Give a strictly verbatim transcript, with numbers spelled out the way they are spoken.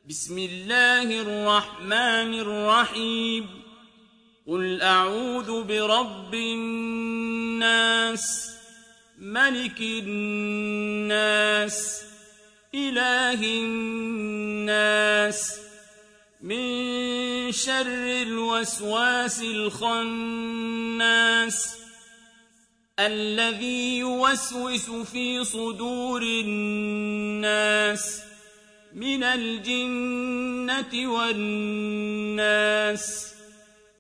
بسم الله الرحمن الرحيم قل أعوذ برب الناس ملك الناس إله الناس من شر الوسواس الخناس الذي يوسوس في صدور الناس من الجنة والناس